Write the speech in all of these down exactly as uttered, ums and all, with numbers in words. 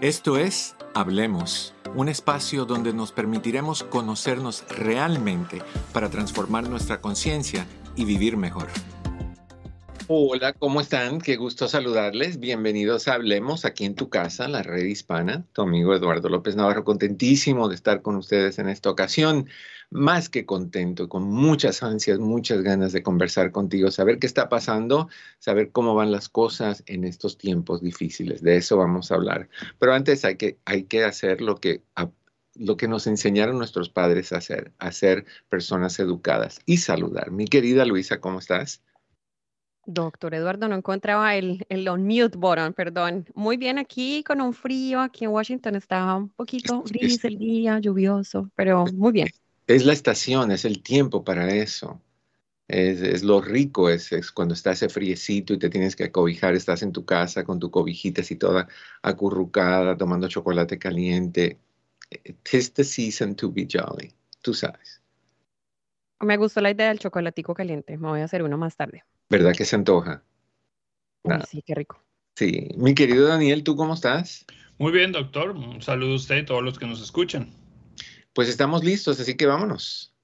Esto es Hablemos, un espacio donde nos permitiremos conocernos realmente para transformar nuestra conciencia y vivir mejor. Hola, ¿cómo están? Qué gusto saludarles. Bienvenidos a Hablemos, aquí en tu casa, la red hispana. Tu amigo Eduardo López Navarro, contentísimo de estar con ustedes en esta ocasión. Más que contento, con muchas ansias, muchas ganas de conversar contigo, saber qué está pasando, saber cómo van las cosas en estos tiempos difíciles. De eso vamos a hablar. Pero antes hay que, hay que hacer lo que, lo que nos enseñaron nuestros padres a hacer, a ser personas educadas y saludar. Mi querida Luisa, ¿cómo estás? Doctor Eduardo, no encontraba el, el unmute button, perdón. Muy bien aquí con un frío, aquí en Washington está un poquito Es, gris el día, lluvioso, pero muy bien. es la estación, es el tiempo para eso. Es, es lo rico, es, es cuando está ese friecito y te tienes que acobijar, estás en tu casa con tu cobijita así toda acurrucada, tomando chocolate caliente. Tis the season to be jolly, tú sabes. Me gustó la idea del chocolatico caliente, me voy a hacer uno más tarde. ¿Verdad que se antoja? Uy, Nada. sí, qué rico. Sí. Mi querido Daniel, ¿tú cómo estás? Muy bien, doctor. Un saludo a usted y a todos los que nos escuchan. Pues estamos listos, así que vámonos.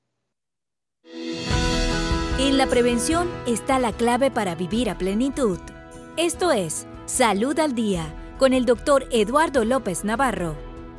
En la prevención está la clave para vivir a plenitud. Esto es Salud al Día con el doctor Eduardo López Navarro.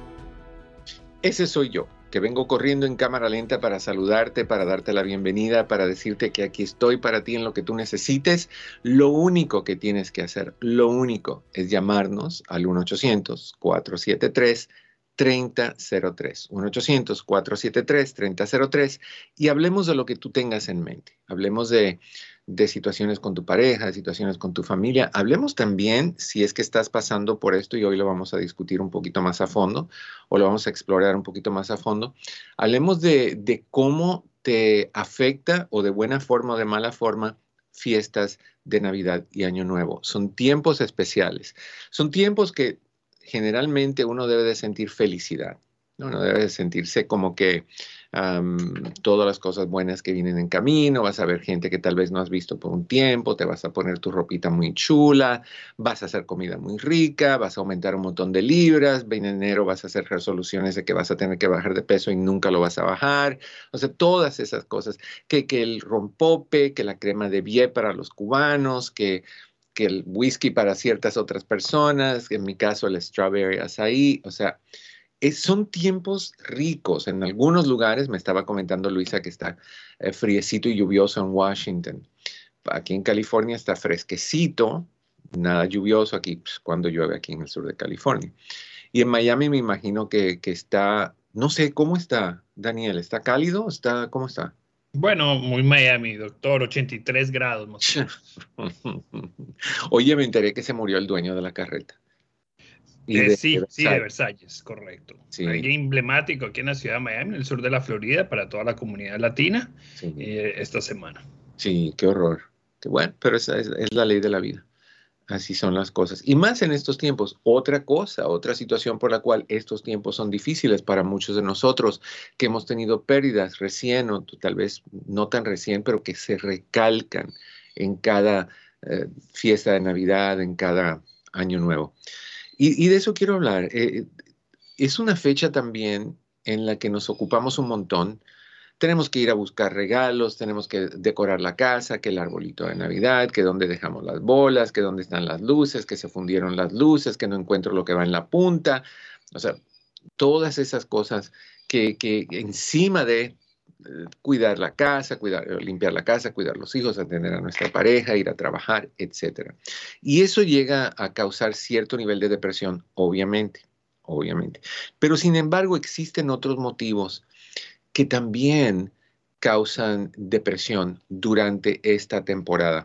Ese soy yo, que vengo corriendo en cámara lenta para saludarte, para darte la bienvenida, para decirte que aquí estoy para ti en lo que tú necesites. Lo único que tienes que hacer, lo único, es llamarnos al uno ochocientos, cuatro siete tres, tres cero cero tres. uno ochocientos, cuatro siete tres, tres cero cero tres y hablemos de lo que tú tengas en mente. Hablemos de, de situaciones con tu pareja, situaciones con tu familia. Hablemos también si es que estás pasando por esto y hoy lo vamos a discutir un poquito más a fondo o lo vamos a explorar un poquito más a fondo. Hablemos de, de cómo te afecta o de buena forma o de mala forma fiestas de Navidad y Año Nuevo. Son tiempos especiales. Son tiempos que generalmente uno debe de sentir felicidad, ¿no? Uno debe de sentirse como que um, todas las cosas buenas que vienen en camino, vas a ver gente que tal vez no has visto por un tiempo, te vas a poner tu ropita muy chula, vas a hacer comida muy rica, vas a aumentar un montón de libras, en enero vas a hacer resoluciones de que vas a tener que bajar de peso y nunca lo vas a bajar, o sea, todas esas cosas, que, que el rompope, que la crema de vie para los cubanos, que que el whisky para ciertas otras personas, en mi caso el strawberry açaí, o sea, es, son tiempos ricos. En algunos lugares, me estaba comentando Luisa que está eh, friecito y lluvioso en Washington. Aquí en California está fresquecito, nada lluvioso aquí, pues, cuando llueve aquí en el sur de California. Y en Miami me imagino que, que está, no sé, ¿cómo está, Daniel? ¿Está cálido? ¿Está, cómo está? Bueno, muy Miami, doctor, ochenta y tres grados más o menos. Oye, me enteré que se murió el dueño de la carreta. Y de, de sí, Versalles. sí, de Versalles, correcto. Sí. Alguien emblemático aquí en la ciudad de Miami, en el sur de la Florida, para toda la comunidad latina, sí. eh, esta semana. Sí, qué horror. Qué bueno, pero esa es, es la ley de la vida. Así son las cosas. Y más en estos tiempos, otra cosa, otra situación por la cual estos tiempos son difíciles para muchos de nosotros, que hemos tenido pérdidas recién, o tal vez no tan recién, pero que se recalcan en cada eh, fiesta de Navidad, en cada año nuevo. Y, y de eso quiero hablar. Eh, es una fecha también en la que nos ocupamos un montón. Tenemos que ir a buscar regalos, tenemos que decorar la casa, que el arbolito de Navidad, que dónde dejamos las bolas, que dónde están las luces, que se fundieron las luces, que no encuentro lo que va en la punta. O sea, todas esas cosas que, que encima de eh, cuidar la casa, cuidar, limpiar la casa, cuidar los hijos, atender a nuestra pareja, ir a trabajar, etcétera. Y eso llega a causar cierto nivel de depresión, obviamente, obviamente. Pero sin embargo, existen otros motivos que también causan depresión durante esta temporada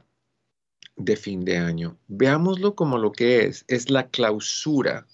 de fin de año. Veámoslo como lo que es, es la clausura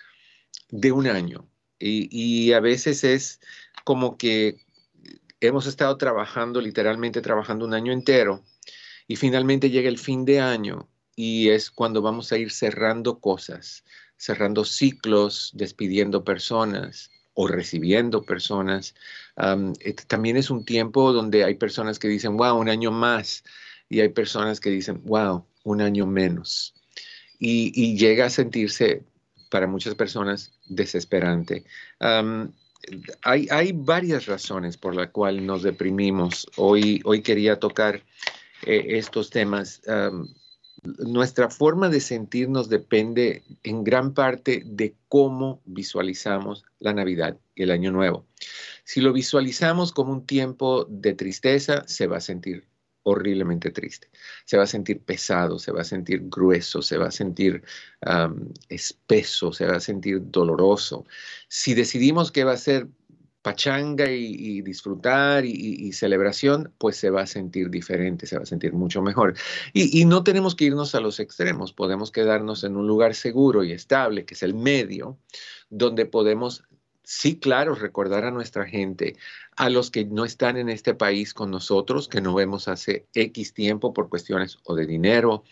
de un año. Y, y a veces es como que hemos estado trabajando, literalmente trabajando un año entero, y finalmente llega el fin de año y es cuando vamos a ir cerrando cosas, cerrando ciclos, despidiendo personas o recibiendo personas. Um, también es un tiempo donde hay personas que dicen, wow, un año más, y hay personas que dicen, wow, un año menos. Y, y llega a sentirse para muchas personas desesperante. Um, hay, hay varias razones por las cuales nos deprimimos. Hoy, hoy quería tocar eh, estos temas. Um, nuestra forma de sentirnos depende en gran parte de cómo visualizamos la Navidad y el Año Nuevo. Si lo visualizamos como un tiempo de tristeza, se va a sentir horriblemente triste. Se va a sentir pesado, se va a sentir grueso, se va a sentir um, espeso, se va a sentir doloroso. Si decidimos que va a ser pachanga y, y disfrutar y, y, y celebración, pues se va a sentir diferente, se va a sentir mucho mejor. Y, y no tenemos que irnos a los extremos, podemos quedarnos en un lugar seguro y estable, que es el medio, donde podemos, sí, claro, recordar a nuestra gente, a los que no están en este país con nosotros, que no vemos hace X tiempo por cuestiones o de dinero,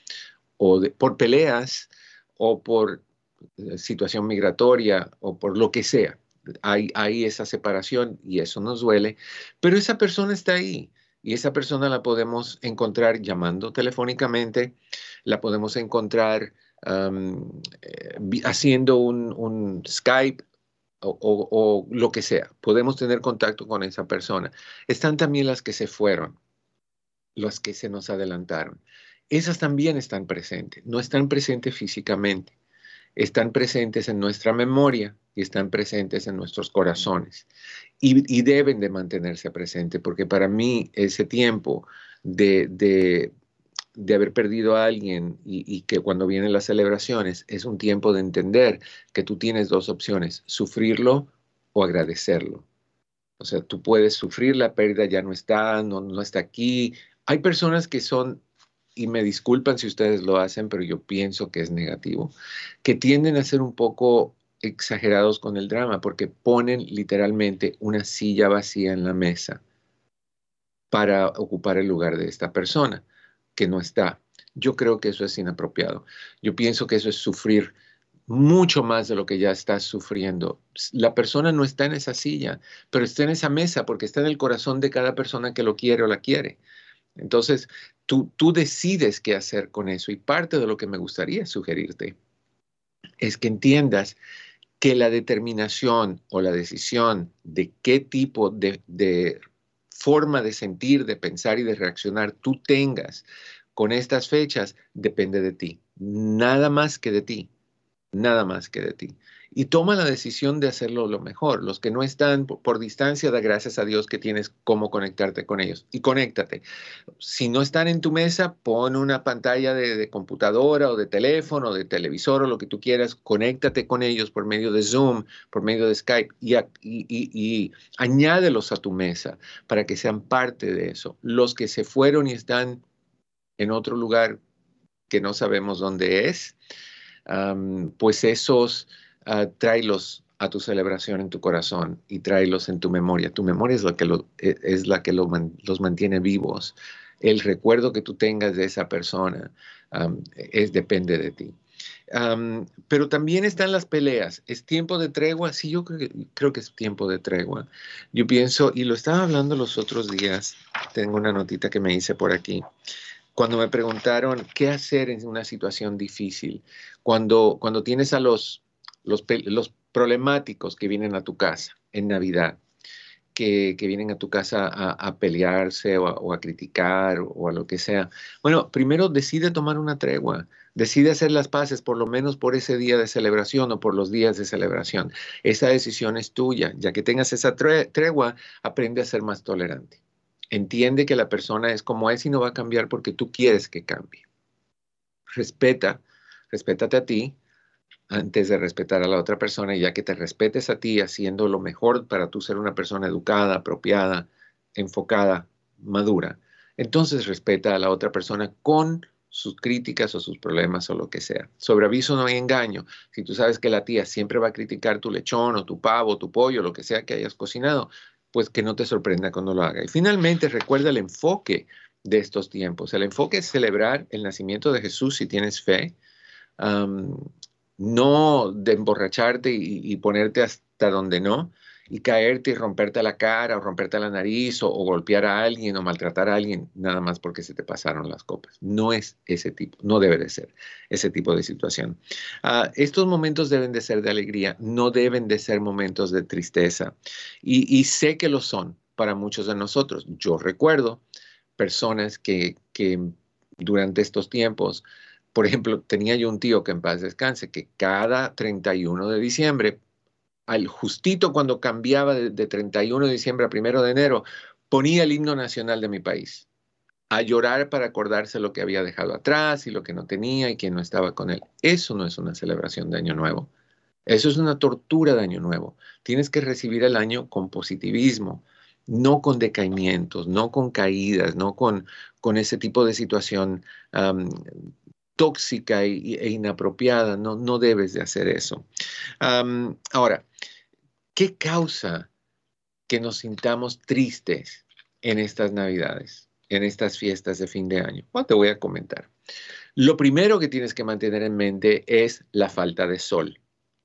o de, por peleas, o por eh, situación migratoria, o por lo que sea. Hay, hay esa separación y eso nos duele, pero esa persona está ahí y esa persona la podemos encontrar llamando telefónicamente, la podemos encontrar um, eh, haciendo un, un Skype o, o, o lo que sea. Podemos tener contacto con esa persona. Están también las que se fueron, las que se nos adelantaron. Esas también están presentes, no están presentes físicamente. Están presentes en nuestra memoria y están presentes en nuestros corazones. Y, y deben de mantenerse presentes, porque para mí ese tiempo de, de, de haber perdido a alguien y, y que cuando vienen las celebraciones es un tiempo de entender que tú tienes dos opciones, sufrirlo o agradecerlo. O sea, tú puedes sufrir la pérdida, ya no está, no, no está aquí. Hay personas que son, y me disculpan si ustedes lo hacen, pero yo pienso que es negativo, que tienden a ser un poco exagerados con el drama porque ponen literalmente una silla vacía en la mesa para ocupar el lugar de esta persona que no está. Yo creo que eso es inapropiado. Yo pienso que eso es sufrir mucho más de lo que ya estás sufriendo. La persona no está en esa silla, pero está en esa mesa porque está en el corazón de cada persona que lo quiere o la quiere. Entonces, tú, tú decides qué hacer con eso y parte de lo que me gustaría sugerirte es que entiendas que la determinación o la decisión de qué tipo de, de forma de sentir, de pensar y de reaccionar tú tengas con estas fechas depende de ti, nada más que de ti. Nada más que de ti. Y toma la decisión de hacerlo lo mejor. Los que no están por, por distancia, da gracias a Dios que tienes cómo conectarte con ellos. Y conéctate. Si no están en tu mesa, pon una pantalla de, de computadora o de teléfono, o de televisor o lo que tú quieras. Conéctate con ellos por medio de Zoom, por medio de Skype y, y, y, y añádelos a tu mesa para que sean parte de eso. Los que se fueron y están en otro lugar que no sabemos dónde es, Um, pues esos uh, tráelos a tu celebración en tu corazón y tráelos en tu memoria. Tu memoria es la que, lo, es la que lo man, los mantiene vivos. El recuerdo que tú tengas de esa persona um, es, depende de ti. Um, pero también están las peleas. ¿Es tiempo de tregua? Sí, yo creo que, creo que es tiempo de tregua. Yo pienso, y lo estaba hablando los otros días, tengo una notita que me hice por aquí, cuando me preguntaron qué hacer en una situación difícil, cuando, cuando tienes a los, los, los problemáticos que vienen a tu casa en Navidad, que, que vienen a tu casa a, a pelearse o a, o a criticar o, o a lo que sea. Bueno, primero decide tomar una tregua, decide hacer las paces por lo menos por ese día de celebración o por los días de celebración. Esa decisión es tuya. Ya que tengas esa tregua, aprende a ser más tolerante. Entiende que la persona es como es y no va a cambiar porque tú quieres que cambie. Respeta, respétate a ti antes de respetar a la otra persona, y ya que te respetes a ti haciendo lo mejor para tú ser una persona educada, apropiada, enfocada, madura, entonces respeta a la otra persona con sus críticas o sus problemas o lo que sea. Sobre aviso no hay engaño. Si tú sabes que la tía siempre va a criticar tu lechón o tu pavo, tu pollo, lo que sea que hayas cocinado, pues que no te sorprenda cuando lo haga. Y finalmente, recuerda el enfoque de estos tiempos. El enfoque es celebrar el nacimiento de Jesús si tienes fe, um, no de emborracharte y, y ponerte hasta donde no, y caerte y romperte la cara o romperte la nariz o, o golpear a alguien o maltratar a alguien nada más porque se te pasaron las copas. No es ese tipo, no debe de ser ese tipo de situación. Uh, estos momentos deben de ser de alegría, no deben de ser momentos de tristeza. Y, y sé que lo son para muchos de nosotros. Yo recuerdo personas que, que durante estos tiempos, por ejemplo, tenía yo un tío que en paz descanse, que cada treinta y uno de diciembre, al justito cuando cambiaba de, de treinta y uno de diciembre a primero de enero, ponía el himno nacional de mi país, a llorar para acordarse lo que había dejado atrás y lo que no tenía y quién no estaba con él. Eso no es una celebración de Año Nuevo. Eso es una tortura de Año Nuevo. Tienes que recibir el año con positivismo, no con decaimientos, no con caídas, no con, con ese tipo de situación um, tóxica y, e inapropiada. No, no debes de hacer eso. Um, ahora, ¿qué causa que nos sintamos tristes en estas Navidades, en estas fiestas de fin de año? Bueno, te voy a comentar. Lo primero que tienes que mantener en mente es la falta de sol.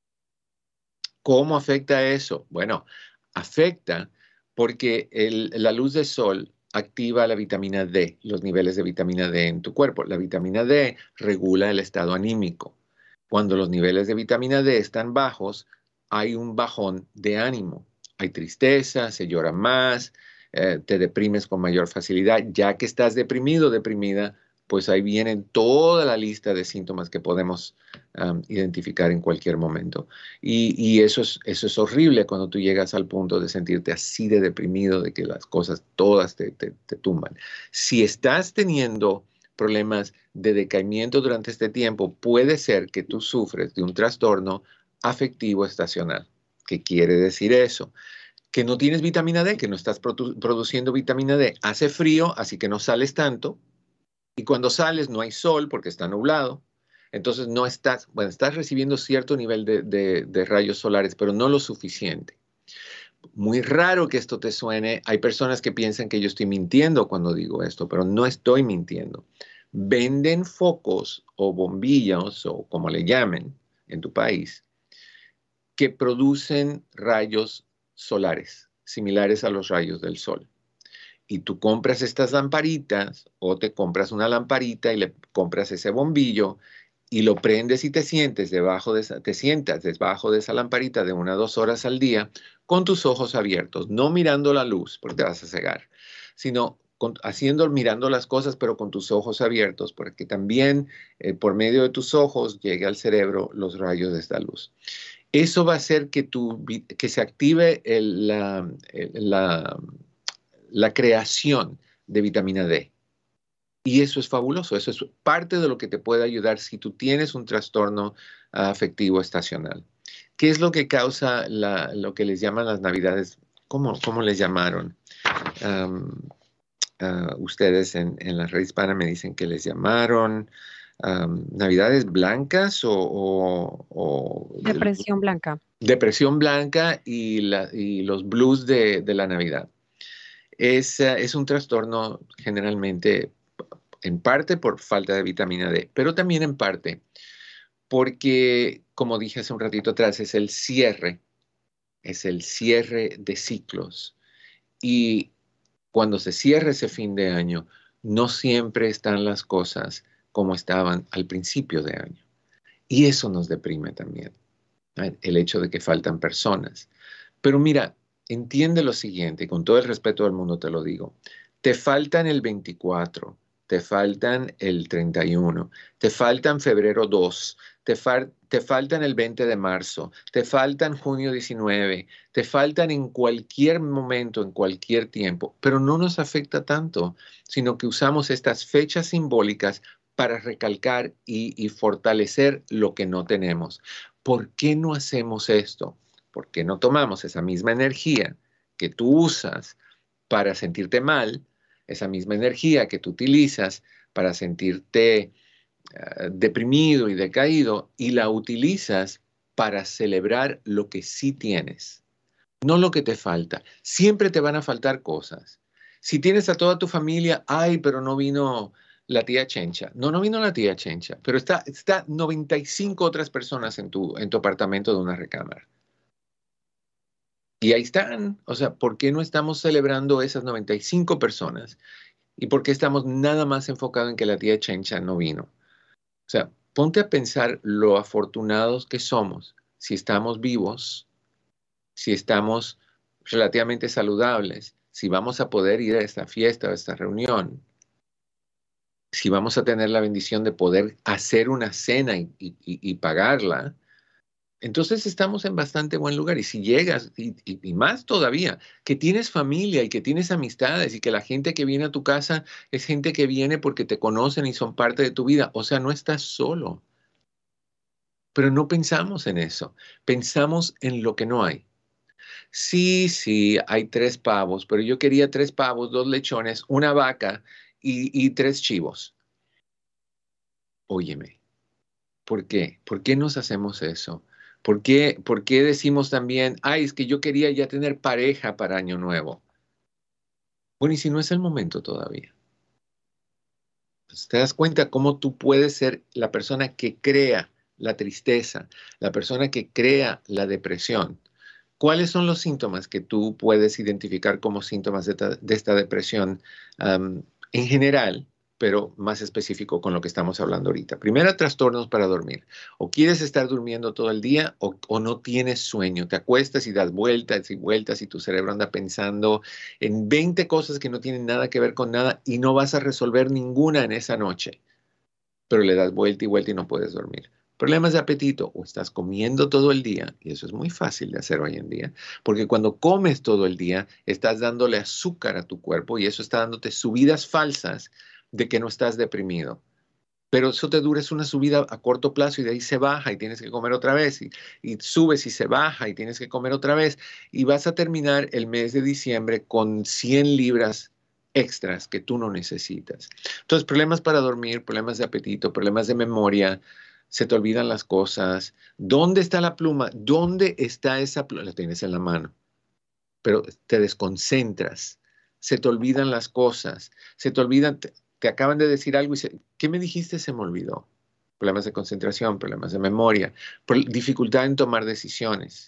¿Cómo afecta eso? Bueno, afecta porque el, la luz del sol activa la vitamina D, los niveles de vitamina D en tu cuerpo. La vitamina D regula el estado anímico. Cuando los niveles de vitamina D están bajos, hay un bajón de ánimo. Hay tristeza, se llora más, eh, te deprimes con mayor facilidad. Ya que estás deprimido, deprimida, pues ahí viene toda la lista de síntomas que podemos um, identificar en cualquier momento. Y, y eso, es, eso es horrible cuando tú llegas al punto de sentirte así de deprimido, de que las cosas todas te, te, te tumban. Si estás teniendo problemas de decaimiento durante este tiempo, puede ser que tú sufres de un trastorno afectivo estacional. ¿Qué quiere decir eso? Que no tienes vitamina D, que no estás produ- produciendo vitamina D. Hace frío, así que no sales tanto. Y cuando sales no hay sol porque está nublado. Entonces no estás, bueno, estás recibiendo cierto nivel de, de, de rayos solares, pero no lo suficiente. Muy raro que esto te suene. Hay personas que piensan que yo estoy mintiendo cuando digo esto, pero no estoy mintiendo. Venden focos o bombillas o como le llamen en tu país, que producen rayos solares, similares a los rayos del sol. Y tú compras estas lamparitas o te compras una lamparita y le compras ese bombillo y lo prendes y te sientes debajo de esa, te sientas debajo de esa lamparita de una a dos horas al día con tus ojos abiertos, no mirando la luz porque te vas a cegar, sino con, haciendo, mirando las cosas pero con tus ojos abiertos porque también eh, por medio de tus ojos llegue al cerebro los rayos de esta luz. Eso va a hacer que, tu, que se active el, la, el, la la creación de vitamina D. Y eso es fabuloso, eso es parte de lo que te puede ayudar si tú tienes un trastorno uh, afectivo estacional. ¿Qué es lo que causa la, lo que les llaman las Navidades? ¿Cómo, cómo les llamaron? Um, uh, ustedes en, en la red hispana me dicen que les llamaron um, Navidades blancas o, o, o... Depresión blanca. Depresión blanca y, la, y los blues de, de la Navidad. Es, uh, es un trastorno generalmente, en parte por falta de vitamina D, pero también en parte porque, como dije hace un ratito atrás, es el cierre, es el cierre de ciclos. Y cuando se cierra ese fin de año, no siempre están las cosas como estaban al principio de año. Y eso nos deprime también, ¿eh? El hecho de que faltan personas. Pero mira, entiende lo siguiente, y con todo el respeto del mundo te lo digo. Te faltan el veinticuatro, te faltan el treinta y uno, te faltan febrero dos, te, fal te faltan el veinte de marzo, te faltan junio diecinueve, te faltan en cualquier momento, en cualquier tiempo, pero no nos afecta tanto, sino que usamos estas fechas simbólicas para recalcar y, y fortalecer lo que no tenemos. ¿Por qué no hacemos esto? ¿Por qué no tomamos esa misma energía que tú usas para sentirte mal, esa misma energía que tú utilizas para sentirte uh, deprimido y decaído, y la utilizas para celebrar lo que sí tienes, no lo que te falta? Siempre te van a faltar cosas. Si tienes a toda tu familia, ay, pero no vino la tía Chencha. No, no vino la tía Chencha, pero está, está noventa y cinco otras personas en tu, en tu apartamento de una recámara. Y ahí están. O sea, ¿por qué no estamos celebrando esas noventa y cinco personas? ¿Y por qué estamos nada más enfocados en que la tía Chencha no vino? O sea, ponte a pensar lo afortunados que somos si estamos vivos, si estamos relativamente saludables, si vamos a poder ir a esta fiesta, a esta reunión, si vamos a tener la bendición de poder hacer una cena y, y, y pagarla. Entonces estamos en bastante buen lugar. Y si llegas, y, y, y más todavía, que tienes familia y que tienes amistades y que la gente que viene a tu casa es gente que viene porque te conocen y son parte de tu vida. O sea, no estás solo. Pero no pensamos en eso. Pensamos en lo que no hay. Sí, sí, hay tres pavos, pero yo quería tres pavos, dos lechones, una vaca y, y tres chivos. Óyeme, ¿por qué? ¿Por qué nos hacemos eso? ¿Por qué, por qué decimos también, ay, es que yo quería ya tener pareja para Año Nuevo? Bueno, y si no es el momento todavía. Entonces, ¿te das cuenta cómo tú puedes ser la persona que crea la tristeza, la persona que crea la depresión? ¿Cuáles son los síntomas que tú puedes identificar como síntomas de esta, de esta depresión um, en general, pero más específico con lo que estamos hablando ahorita? Primero, trastornos para dormir. O quieres estar durmiendo todo el día o, o no tienes sueño. Te acuestas y das vueltas y vueltas y tu cerebro anda pensando en veinte cosas que no tienen nada que ver con nada y no vas a resolver ninguna en esa noche. Pero le das vuelta y vuelta y no puedes dormir. Problemas de apetito, o estás comiendo todo el día, y eso es muy fácil de hacer hoy en día, porque cuando comes todo el día, estás dándole azúcar a tu cuerpo y eso está dándote subidas falsas de que no estás deprimido. Pero eso te dura, es una subida a corto plazo y de ahí se baja y tienes que comer otra vez, y, y subes y se baja y tienes que comer otra vez, y vas a terminar el mes de diciembre con cien libras extras que tú no necesitas. Entonces, problemas para dormir, problemas de apetito, problemas de memoria, se te olvidan las cosas. ¿Dónde está la pluma? ¿Dónde está esa pluma? La tienes en la mano, pero te desconcentras. Se te olvidan las cosas. Se te olvidan, te, te acaban de decir algo y se, ¿qué me dijiste? Se me olvidó. Problemas de concentración, problemas de memoria, dificultad en tomar decisiones.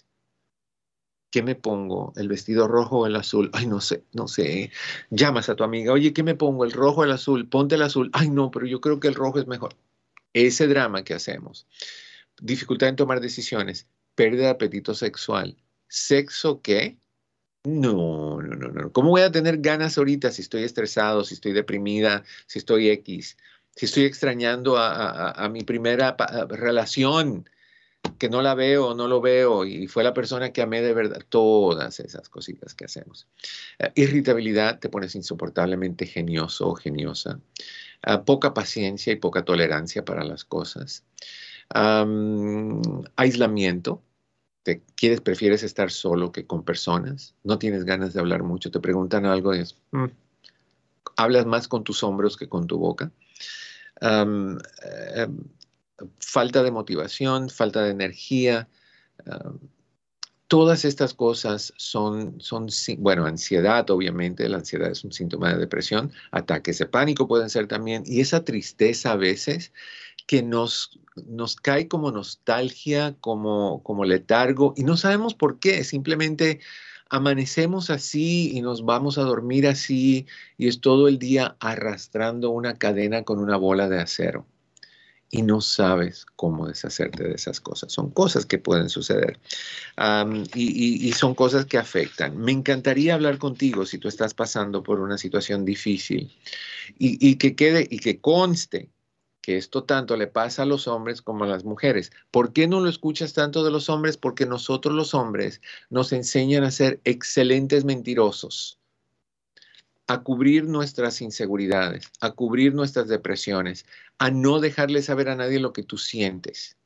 ¿Qué me pongo? ¿El vestido rojo o el azul? Ay, no sé, no sé. Llamas a tu amiga, oye, ¿qué me pongo? ¿El rojo o el azul? Ponte el azul. Ay, no, pero yo creo que el rojo es mejor. Ese drama que hacemos, dificultad en tomar decisiones, pérdida de apetito sexual, ¿sexo qué? No, no, no, no. ¿Cómo voy a tener ganas ahorita si estoy estresado, si estoy deprimida, si estoy X, si estoy extrañando a, a, a mi primera relación, que no la veo, no lo veo y fue la persona que amé de verdad? Todas esas cositas que hacemos. Uh, irritabilidad, te pones insoportablemente genioso o geniosa. Uh, poca paciencia y poca tolerancia para las cosas. Um, aislamiento. Te quieres, prefieres estar solo que con personas. No tienes ganas de hablar mucho. Te preguntan algo y es, mm, hablas más con tus hombros que con tu boca. Um, uh, falta de motivación, falta de energía. Uh, Todas estas cosas son, son, bueno, ansiedad, obviamente, la ansiedad es un síntoma de depresión, ataques de pánico pueden ser también, y esa tristeza a veces que nos, nos cae como nostalgia, como, como letargo, y no sabemos por qué, simplemente amanecemos así y nos vamos a dormir así, y es todo el día arrastrando una cadena con una bola de acero. Y no sabes cómo deshacerte de esas cosas. Son cosas que pueden suceder um, y, y, y son cosas que afectan. Me encantaría hablar contigo si tú estás pasando por una situación difícil y, y que quede y que conste que esto tanto le pasa a los hombres como a las mujeres. ¿Por qué no lo escuchas tanto de los hombres? Porque nosotros los hombres nos enseñan a ser excelentes mentirosos, a cubrir nuestras inseguridades, a cubrir nuestras depresiones, a no dejarle saber a nadie lo que tú sientes.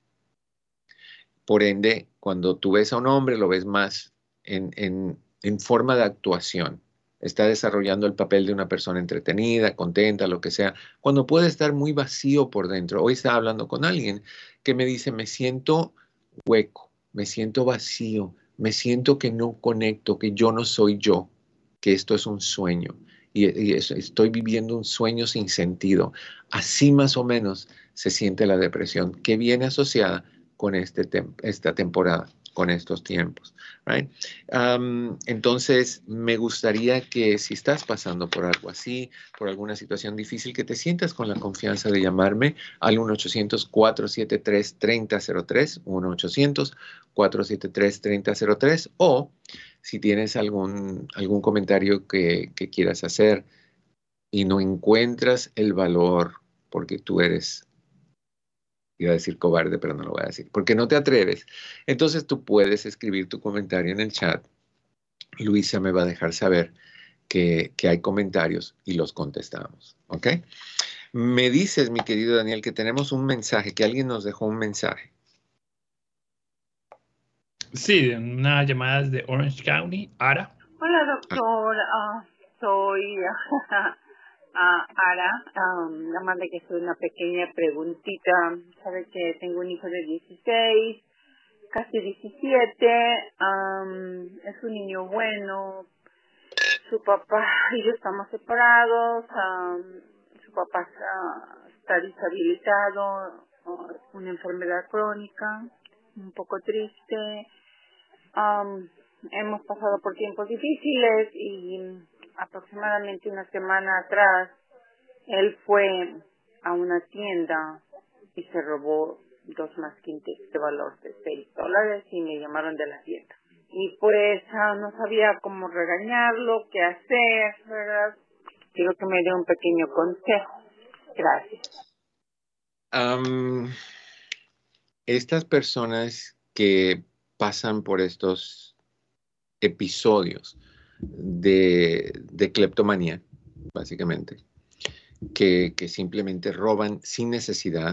Por ende, cuando tú ves a un hombre, lo ves más en, en, en forma de actuación. Está desarrollando el papel de una persona entretenida, contenta, lo que sea, cuando puede estar muy vacío por dentro. Hoy estaba hablando con alguien que me dice, me siento hueco, me siento vacío, me siento que no conecto, que yo no soy yo, que esto es un sueño. Y, y eso, estoy viviendo un sueño sin sentido. Así más o menos se siente la depresión, que viene asociada con este tem esta temporada, con estos tiempos. Right? Um, entonces, me gustaría que si estás pasando por algo así, por alguna situación difícil, que te sientas con la confianza de llamarme al uno ochocientos, cuatro siete tres, tres cero cero tres, uno ochocientos, cuatro siete tres, tres cero cero tres, o si tienes algún, algún comentario que, que quieras hacer y no encuentras el valor porque tú eres, iba a decir cobarde, pero no lo voy a decir, porque no te atreves. Entonces tú puedes escribir tu comentario en el chat. Luisa me va a dejar saber que, que hay comentarios y los contestamos. ¿Ok? Me dices, mi querido Daniel, que tenemos un mensaje, que alguien nos dejó un mensaje. Sí, una llamada de Orange County, Ara. Hola, doctor. Uh, soy uh, Ara. Um, nada más de que hacer una pequeña preguntita. Sabe que tengo un hijo de dieciséis, casi diecisiete. Um, es un niño bueno. Su papá y yo estamos separados. Um, su papá está, está deshabilitado. Uh, una enfermedad crónica. Un poco triste. Um, hemos pasado por tiempos difíciles y aproximadamente una semana atrás él fue a una tienda y se robó dos masking tapes de valor de seis dólares y me llamaron de la tienda. Y pues uh, no sabía cómo regañarlo, qué hacer, ¿verdad? Quiero que me dé un pequeño consejo. Gracias. Um, estas personas que pasan por estos episodios de, de cleptomanía, básicamente, que, que simplemente roban sin necesidad.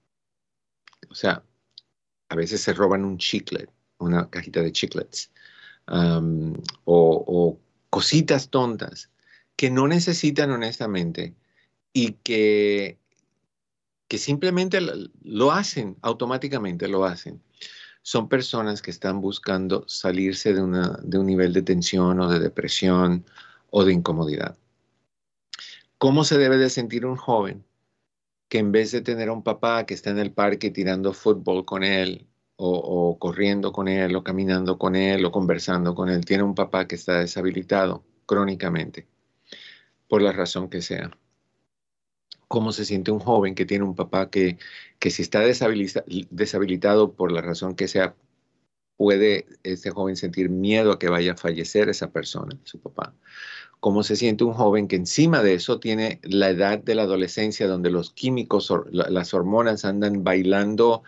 O sea, a veces se roban un chiclet, una cajita de chiclets, um, o, o cositas tontas que no necesitan honestamente y que, que simplemente lo hacen, automáticamente lo hacen. Son personas que están buscando salirse de, una, de un nivel de tensión o de depresión o de incomodidad. ¿Cómo se debe de sentir un joven que en vez de tener a un papá que está en el parque tirando fútbol con él o, o corriendo con él o caminando con él o conversando con él, tiene un papá que está deshabilitado crónicamente, por la razón que sea? ¿Cómo se siente un joven que tiene un papá que, que si está deshabilita, deshabilitado por la razón que sea, puede este joven sentir miedo a que vaya a fallecer esa persona, su papá? ¿Cómo se siente un joven que encima de eso tiene la edad de la adolescencia donde los químicos, las hormonas andan bailando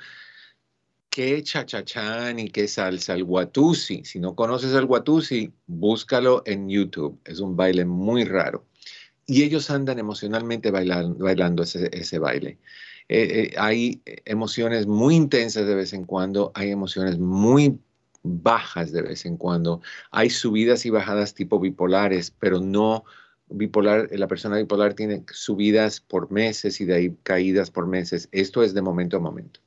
qué cha-cha-chan y qué salsa, el Watusi? Si no conoces el Watusi, búscalo en YouTube. Es un baile muy raro. Y ellos andan emocionalmente bailando, bailando ese, ese baile. Eh, eh, hay emociones muy intensas de vez en cuando, hay emociones muy bajas de vez en cuando, hay subidas y bajadas tipo bipolares, pero no bipolar. La persona bipolar tiene subidas por meses y de ahí caídas por meses. Esto es de momento a momento.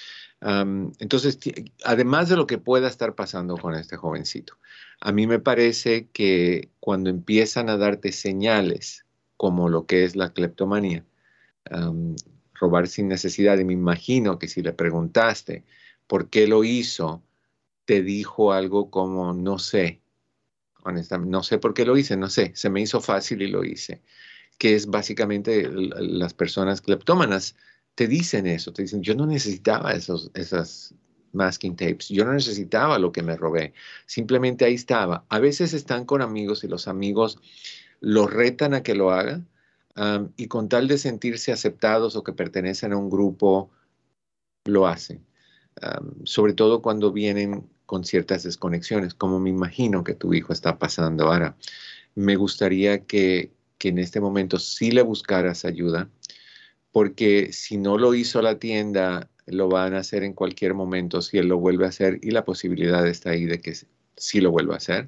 Um, entonces, además de lo que pueda estar pasando con este jovencito, a mí me parece que cuando empiezan a darte señales como lo que es la cleptomanía, um, robar sin necesidad, y me imagino que si le preguntaste por qué lo hizo, te dijo algo como, no sé, honestamente, no sé por qué lo hice, no sé, se me hizo fácil y lo hice, que es básicamente las personas cleptómanas te dicen eso, te dicen, yo no necesitaba esos, esas masking tapes, yo no necesitaba lo que me robé, simplemente ahí estaba. A veces están con amigos y los amigos los retan a que lo haga, um, y con tal de sentirse aceptados o que pertenecen a un grupo, lo hacen. Um, sobre todo cuando vienen con ciertas desconexiones, como me imagino que tu hijo está pasando ahora. Me gustaría que, que en este momento sí le buscaras ayuda, porque si no lo hizo la tienda, lo van a hacer en cualquier momento si él lo vuelve a hacer, y la posibilidad está ahí de que sí lo vuelva a hacer.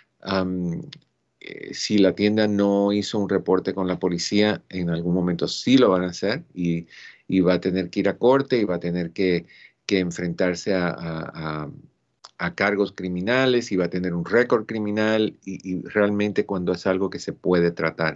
Um, eh, si la tienda no hizo un reporte con la policía, en algún momento sí lo van a hacer, y, y va a tener que ir a corte y va a tener que, que enfrentarse a, a, a, a cargos criminales, y va a tener un récord criminal, y, y realmente cuando es algo que se puede tratar.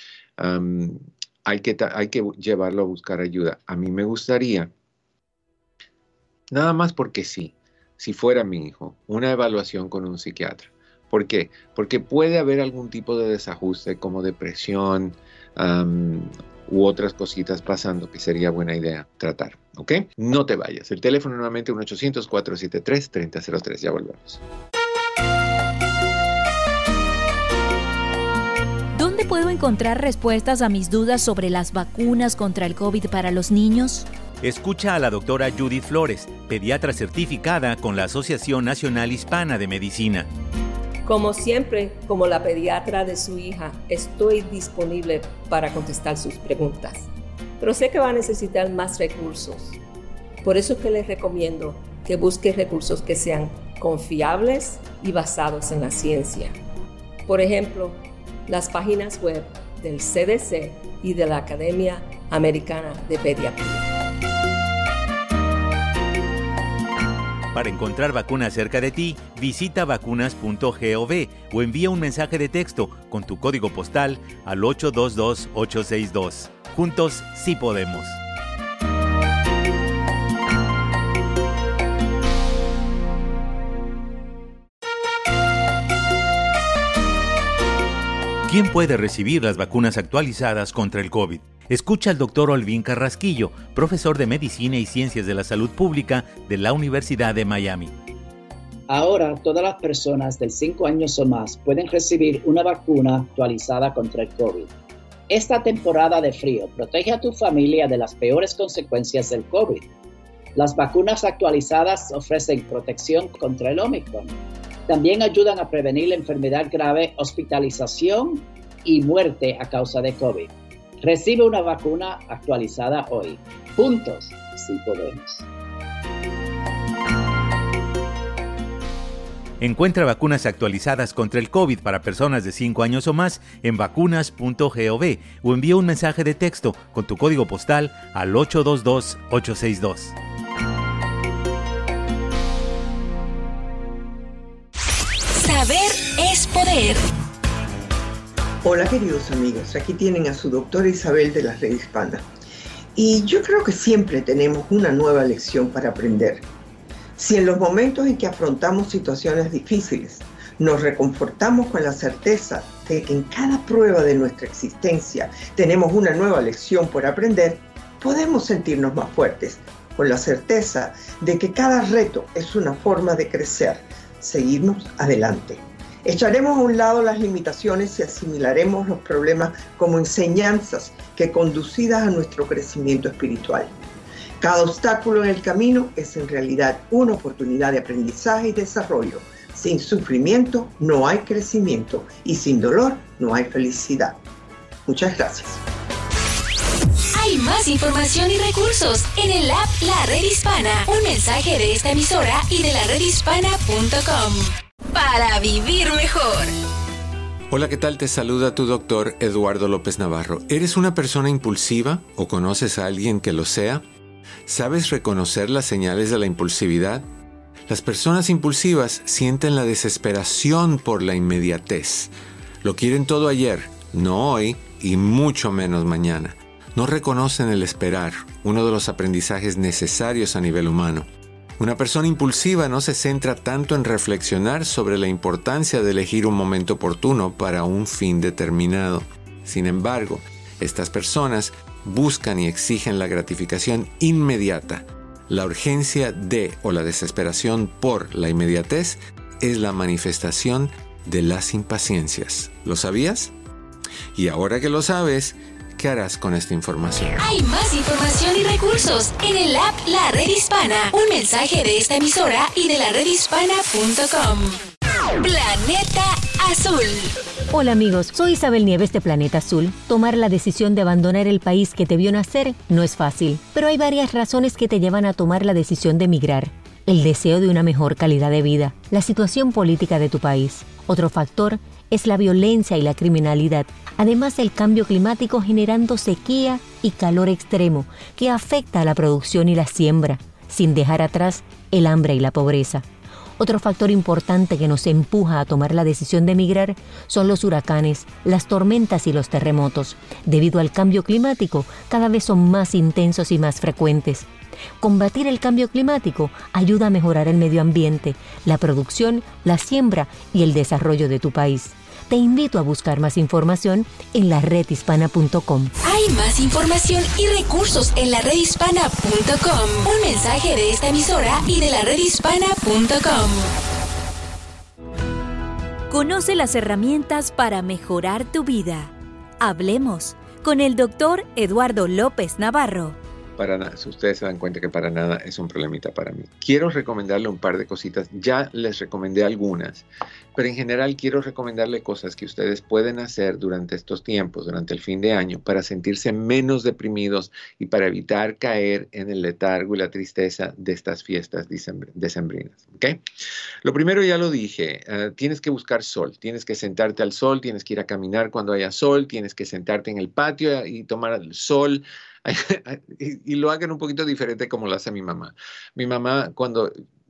Um, Hay que, hay que llevarlo a buscar ayuda. A mí me gustaría, nada más porque sí, si fuera mi hijo, una evaluación con un psiquiatra. ¿Por qué? Porque puede haber algún tipo de desajuste como depresión um, u otras cositas pasando que sería buena idea tratar, ¿ok? No te vayas. El teléfono nuevamente uno ochocientos, cuatrocientos setenta y tres, treinta cero tres. Ya volvemos. ¿Dónde puedo encontrar respuestas a mis dudas sobre las vacunas contra el COVID para los niños? Escucha a la doctora Judith Flores, pediatra certificada con la Asociación Nacional Hispana de Medicina. Como siempre, como la pediatra de su hija, estoy disponible para contestar sus preguntas. Pero sé que va a necesitar más recursos. Por eso es que les recomiendo que busque recursos que sean confiables y basados en la ciencia. Por ejemplo, las páginas web del C D C y de la Academia Americana de Pediatría. Para encontrar vacunas cerca de ti, visita vacunas punto gov o envía un mensaje de texto con tu código postal al ocho dos dos, ocho seis dos. Juntos sí podemos. ¿Quién puede recibir las vacunas actualizadas contra el COVID? Escucha al doctor Olvín Carrasquillo, profesor de Medicina y Ciencias de la Salud Pública de la Universidad de Miami. Ahora, todas las personas de cinco años o más pueden recibir una vacuna actualizada contra el COVID. Esta temporada de frío protege a tu familia de las peores consecuencias del COVID. Las vacunas actualizadas ofrecen protección contra el Omicron. También ayudan a prevenir la enfermedad grave, hospitalización y muerte a causa de COVID. Recibe una vacuna actualizada hoy. Juntos, sí podemos. Encuentra vacunas actualizadas contra el COVID para personas de cinco años o más en vacunas punto gov o envía un mensaje de texto con tu código postal al ocho dos dos, ocho seis dos. Saber es poder. Hola queridos amigos, aquí tienen a su doctora Isabel de la Red Hispana. Y yo creo que siempre tenemos una nueva lección para aprender. Si en los momentos en que afrontamos situaciones difíciles nos reconfortamos con la certeza de que en cada prueba de nuestra existencia tenemos una nueva lección por aprender, podemos sentirnos más fuertes, con la certeza de que cada reto es una forma de crecer, seguirnos adelante. Echaremos a un lado las limitaciones y asimilaremos los problemas como enseñanzas que conducidas a nuestro crecimiento espiritual. Cada obstáculo en el camino es en realidad una oportunidad de aprendizaje y desarrollo. Sin sufrimiento no hay crecimiento y sin dolor no hay felicidad. Muchas gracias. Hay más información y recursos en el app La Red Hispana. Un mensaje de esta emisora y de la red hispana punto com. Para vivir mejor. Hola, ¿qué tal? Te saluda tu doctor Eduardo López Navarro. ¿Eres una persona impulsiva o conoces a alguien que lo sea? ¿Sabes reconocer las señales de la impulsividad? Las personas impulsivas sienten la desesperación por la inmediatez. Lo quieren todo ayer, no hoy y mucho menos mañana. No reconocen el esperar, uno de los aprendizajes necesarios a nivel humano. Una persona impulsiva no se centra tanto en reflexionar sobre la importancia de elegir un momento oportuno para un fin determinado. Sin embargo, estas personas buscan y exigen la gratificación inmediata. La urgencia de o la desesperación por la inmediatez es la manifestación de las impaciencias. ¿Lo sabías? Y ahora que lo sabes, ¿qué harás con esta información? Hay más información y recursos en el app La Red Hispana. Un mensaje de esta emisora y de la red hispana punto com. Planeta Azul. Hola amigos, soy Isabel Nieves de Planeta Azul. Tomar la decisión de abandonar el país que te vio nacer no es fácil, pero hay varias razones que te llevan a tomar la decisión de emigrar. El deseo de una mejor calidad de vida, la situación política de tu país. Otro factor es la violencia y la criminalidad, además del cambio climático generando sequía y calor extremo que afecta a la producción y la siembra, sin dejar atrás el hambre y la pobreza. Otro factor importante que nos empuja a tomar la decisión de migrar son los huracanes, las tormentas y los terremotos. Debido al cambio climático, cada vez son más intensos y más frecuentes. Combatir el cambio climático ayuda a mejorar el medio ambiente, la producción, la siembra y el desarrollo de tu país. Te invito a buscar más información en la red hispana punto com. Hay más información y recursos en la red hispana punto com. Un mensaje de esta emisora y de la red hispana punto com. Conoce las herramientas para mejorar tu vida. Hablemos con el doctor Eduardo López Navarro. Para nada, si ustedes se dan cuenta que para nada es un problemita para mí. Quiero recomendarle un par de cositas, ya les recomendé algunas, pero en general quiero recomendarle cosas que ustedes pueden hacer durante estos tiempos, durante el fin de año, para sentirse menos deprimidos y para evitar caer en el letargo y la tristeza de estas fiestas decembrinas. ¿Okay? Lo primero ya lo dije, uh, tienes que buscar sol, tienes que sentarte al sol, tienes que ir a caminar cuando haya sol, tienes que sentarte en el patio y tomar el sol. Y lo hagan un poquito diferente como lo hace mi mamá. Mi mamá, cuando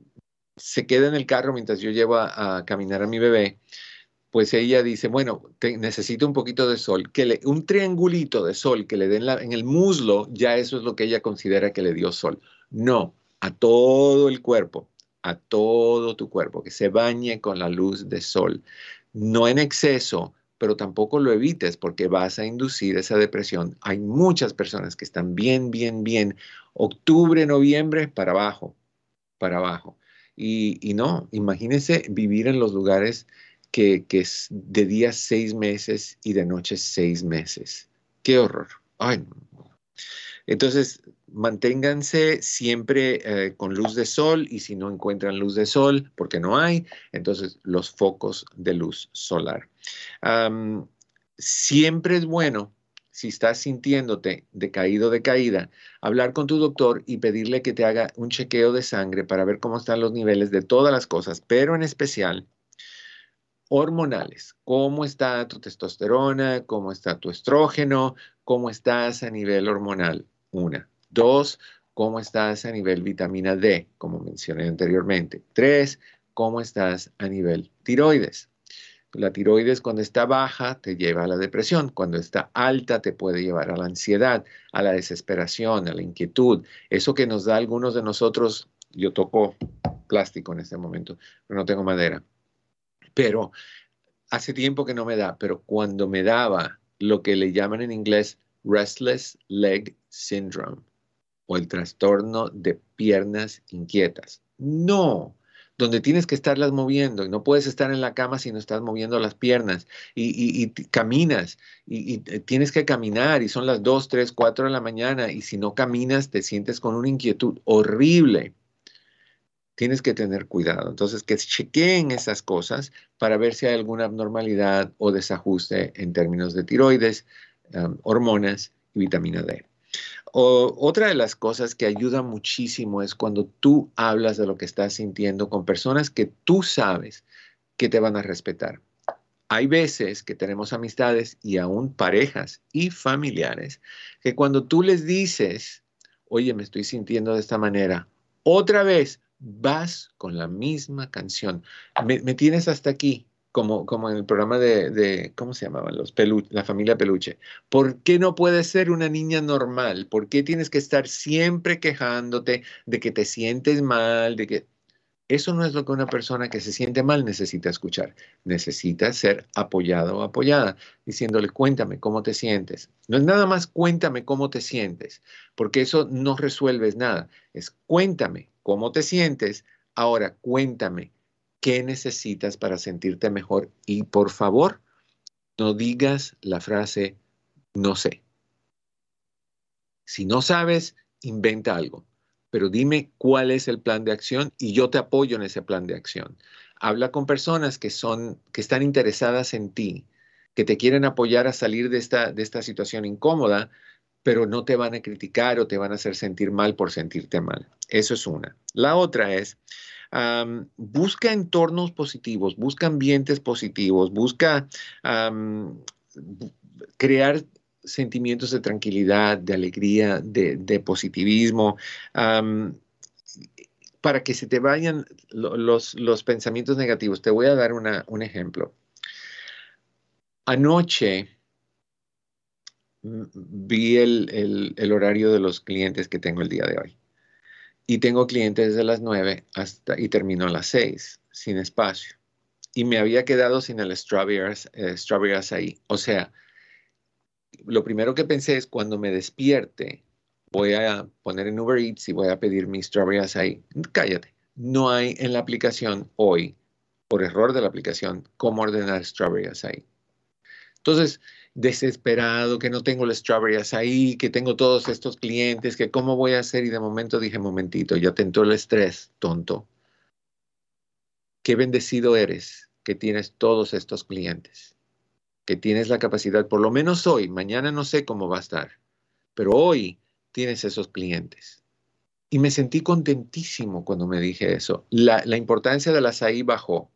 se queda en el carro mientras yo llevo a, a caminar a mi bebé, pues ella dice, bueno, te, necesito un poquito de sol. Que le, un triangulito de sol que le den la, en el muslo, ya eso es lo que ella considera que le dio sol. No, a todo el cuerpo, a todo tu cuerpo, que se bañe con la luz de sol. No en exceso, pero tampoco lo evites porque vas a inducir esa depresión. Hay muchas personas que están bien, bien, bien. Octubre, noviembre, para abajo, para abajo. Y, y no, imagínense vivir en los lugares que, que es de día seis meses y de noche seis meses. ¡Qué horror! Ay, no. Entonces, manténganse siempre eh, con luz de sol y si no encuentran luz de sol, porque no hay, entonces los focos de luz solar. Um, siempre es bueno, si estás sintiéndote decaído, decaída, hablar con tu doctor y pedirle que te haga un chequeo de sangre para ver cómo están los niveles de todas las cosas, pero en especial hormonales. ¿Cómo está tu testosterona? ¿Cómo está tu estrógeno? ¿Cómo estás a nivel hormonal? Una. Dos, ¿cómo estás a nivel vitamina D? Como mencioné anteriormente. Tres, ¿cómo estás a nivel tiroides? La tiroides cuando está baja te lleva a la depresión, cuando está alta te puede llevar a la ansiedad, a la desesperación, a la inquietud. Eso que nos da a algunos de nosotros, yo toco plástico en este momento, pero no tengo madera. Pero hace tiempo que no me da, pero cuando me daba lo que le llaman en inglés Restless Leg Syndrome o el trastorno de piernas inquietas. No, donde tienes que estarlas moviendo y no puedes estar en la cama si no estás moviendo las piernas y, y, y caminas y, y tienes que caminar y son las dos, tres, cuatro de la mañana y si no caminas te sientes con una inquietud horrible. Tienes que tener cuidado. Entonces, que chequeen esas cosas para ver si hay alguna abnormalidad o desajuste en términos de tiroides, um, hormonas y vitamina D. O, otra de las cosas que ayuda muchísimo es cuando tú hablas de lo que estás sintiendo con personas que tú sabes que te van a respetar. Hay veces que tenemos amistades y aún parejas y familiares que cuando tú les dices, oye, me estoy sintiendo de esta manera, otra vez vas con la misma canción. Me, me tienes hasta aquí, como, como en el programa de, de ¿cómo se llamaban? Los Pelu- la familia Peluche. ¿Por qué no puedes ser una niña normal? ¿Por qué tienes que estar siempre quejándote de que te sientes mal? De que... Eso no es lo que una persona que se siente mal necesita escuchar. Necesita ser apoyado o apoyada, diciéndole, cuéntame cómo te sientes. No es nada más cuéntame cómo te sientes, porque eso no resuelves nada. Es cuéntame cómo te sientes, ahora cuéntame qué necesitas para sentirte mejor. Y por favor, no digas la frase, no sé. Si no sabes, inventa algo. Pero dime cuál es el plan de acción y yo te apoyo en ese plan de acción. Habla con personas que, son, que están interesadas en ti, que te quieren apoyar a salir de esta, de esta situación incómoda, pero no te van a criticar o te van a hacer sentir mal por sentirte mal. Eso es una. La otra es, um, busca entornos positivos, busca ambientes positivos, busca um, crear sentimientos de tranquilidad, de alegría, de, de positivismo. Um, para que se te vayan los, los pensamientos negativos. Te voy a dar una, un ejemplo. Anoche vi el, el, el horario de los clientes que tengo el día de hoy. Y tengo clientes desde las nueve hasta, y termino a las seis, sin espacio. Y me había quedado sin el strawberry, eh, strawberry açaí. O sea, lo primero que pensé es cuando me despierte, voy a poner en Uber Eats y voy a pedir mi strawberry açaí. Cállate. No hay en la aplicación hoy, por error de la aplicación, cómo ordenar strawberry açaí. Entonces, desesperado, que no tengo el strawberry açaí, que tengo todos estos clientes, que cómo voy a hacer. Y de momento dije, momentito, ya te entró el estrés, tonto. Qué bendecido eres que tienes todos estos clientes, que tienes la capacidad, por lo menos hoy, mañana no sé cómo va a estar, pero hoy tienes esos clientes. Y me sentí contentísimo cuando me dije eso. La, la importancia del açaí bajó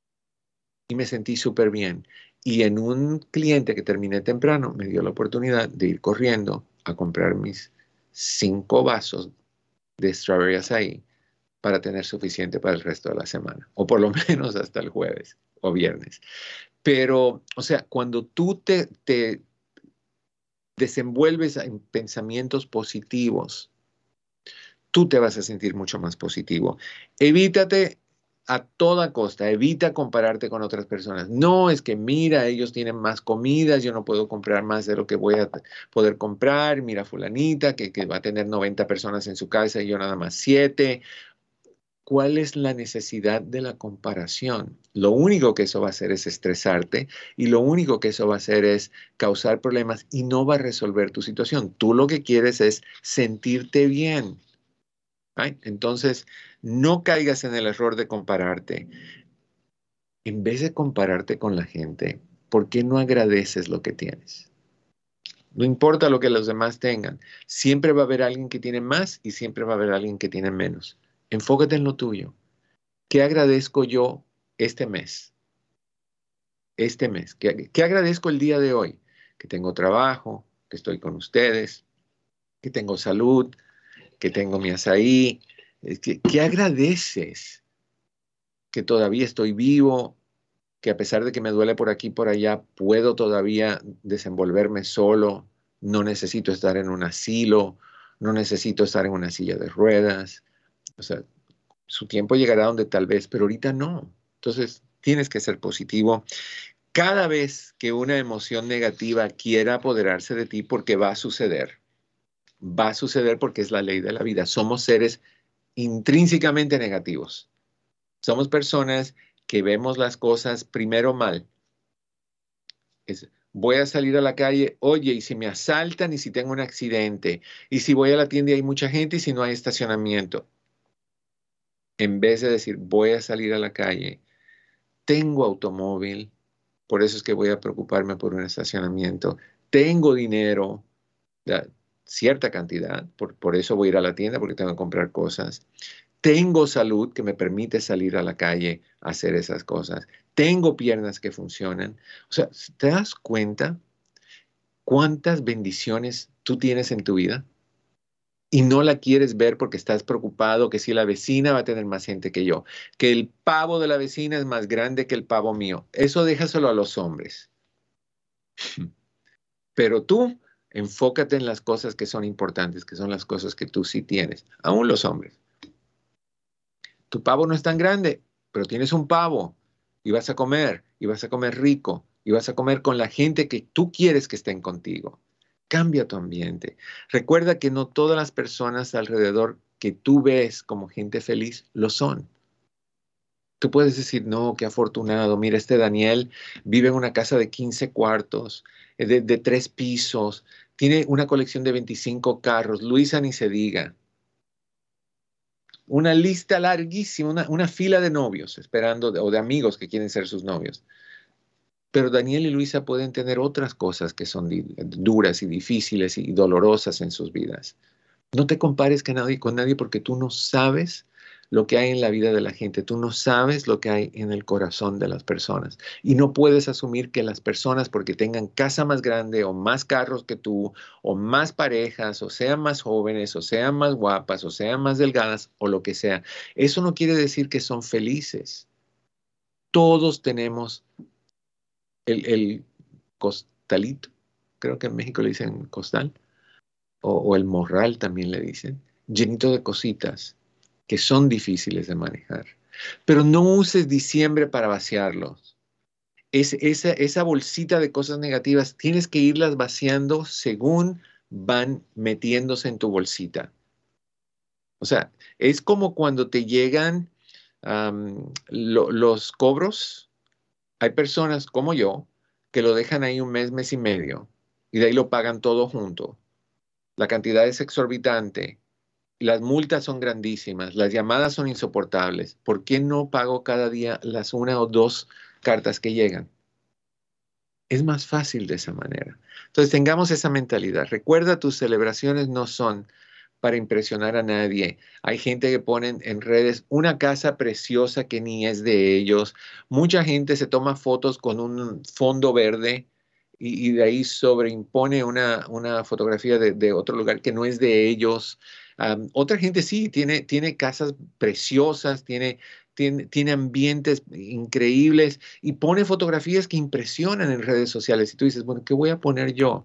y me sentí súper bien. Y en un cliente que terminé temprano, me dio la oportunidad de ir corriendo a comprar mis cinco vasos de strawberry açaí para tener suficiente para el resto de la semana, o por lo menos hasta el jueves o viernes. Pero, o sea, cuando tú te, te desenvuelves en pensamientos positivos, tú te vas a sentir mucho más positivo. Evítate a toda costa, evita compararte con otras personas. No, es que mira, ellos tienen más comidas, yo no puedo comprar más de lo que voy a poder comprar. Mira fulanita que, que va a tener noventa personas en su casa y yo nada más siete. ¿Cuál es la necesidad de la comparación? Lo único que eso va a hacer es estresarte y lo único que eso va a hacer es causar problemas y no va a resolver tu situación. Tú lo que quieres es sentirte bien. ¿Right? Entonces, no caigas en el error de compararte. En vez de compararte con la gente, ¿por qué no agradeces lo que tienes? No importa lo que los demás tengan. Siempre va a haber alguien que tiene más y siempre va a haber alguien que tiene menos. Enfócate en lo tuyo. ¿Qué agradezco yo este mes? Este mes. ¿Qué, qué agradezco el día de hoy? Que tengo trabajo, que estoy con ustedes, que tengo salud, que tengo mi açaí. ¿Qué, qué agradeces? Que todavía estoy vivo, que a pesar de que me duele por aquí y por allá, puedo todavía desenvolverme solo. No necesito estar en un asilo, no necesito estar en una silla de ruedas. O sea, su tiempo llegará donde tal vez, pero ahorita no. Entonces, tienes que ser positivo. Cada vez que una emoción negativa quiera apoderarse de ti, porque va a suceder, va a suceder porque es la ley de la vida. Somos seres intrínsecamente negativos. Somos personas que vemos las cosas primero mal. Es, voy a salir a la calle, oye, y si me asaltan y si tengo un accidente, y si voy a la tienda y hay mucha gente y si no hay estacionamiento. En vez de decir, voy a salir a la calle, tengo automóvil, por eso es que voy a preocuparme por un estacionamiento, tengo dinero, ya, cierta cantidad, por, por eso voy a ir a la tienda porque tengo que comprar cosas, tengo salud que me permite salir a la calle a hacer esas cosas, tengo piernas que funcionan. O sea, ¿te das cuenta cuántas bendiciones tú tienes en tu vida? Y no la quieres ver porque estás preocupado que si la vecina va a tener más gente que yo, que el pavo de la vecina es más grande que el pavo mío. Eso déjaselo a los hombres. Pero tú enfócate en las cosas que son importantes, que son las cosas que tú sí tienes, aún los hombres. Tu pavo no es tan grande, pero tienes un pavo y vas a comer, y vas a comer rico, y vas a comer con la gente que tú quieres que estén contigo. Cambia tu ambiente. Recuerda que no todas las personas alrededor que tú ves como gente feliz lo son. Tú puedes decir, no, qué afortunado. Mira, este Daniel vive en una casa de quince cuartos, de, de tres pisos, tiene una colección de veinticinco carros. Luisa ni se diga. Una lista larguísima, una, una fila de novios esperando, o de amigos que quieren ser sus novios. Pero Daniel y Luisa pueden tener otras cosas que son duras y difíciles y dolorosas en sus vidas. No te compares con nadie, con nadie porque tú no sabes lo que hay en la vida de la gente. Tú no sabes lo que hay en el corazón de las personas. Y no puedes asumir que las personas, porque tengan casa más grande o más carros que tú, o más parejas, o sean más jóvenes, o sean más guapas, o sean más delgadas, o lo que sea, eso no quiere decir que son felices. Todos tenemos el, el costalito, creo que en México le dicen costal, o, o el morral también le dicen, llenito de cositas que son difíciles de manejar. Pero no uses diciembre para vaciarlos. Es, esa, esa bolsita de cosas negativas tienes que irlas vaciando según van metiéndose en tu bolsita. O sea, es como cuando te llegan um, lo, los cobros. Hay personas como yo que lo dejan ahí un mes, mes y medio, y de ahí lo pagan todo junto. La cantidad es exorbitante. Las multas son grandísimas, las llamadas son insoportables. ¿Por qué no pago cada día las una o dos cartas que llegan? Es más fácil de esa manera. Entonces tengamos esa mentalidad. Recuerda, tus celebraciones no son para impresionar a nadie. Hay gente que pone en redes una casa preciosa que ni es de ellos. Mucha gente se toma fotos con un fondo verde y, y de ahí sobreimpone una, una fotografía de, de otro lugar que no es de ellos. Um, otra gente sí, tiene, tiene casas preciosas, tiene, tiene, tiene ambientes increíbles y pone fotografías que impresionan en redes sociales. Y tú dices, bueno, ¿qué voy a poner yo?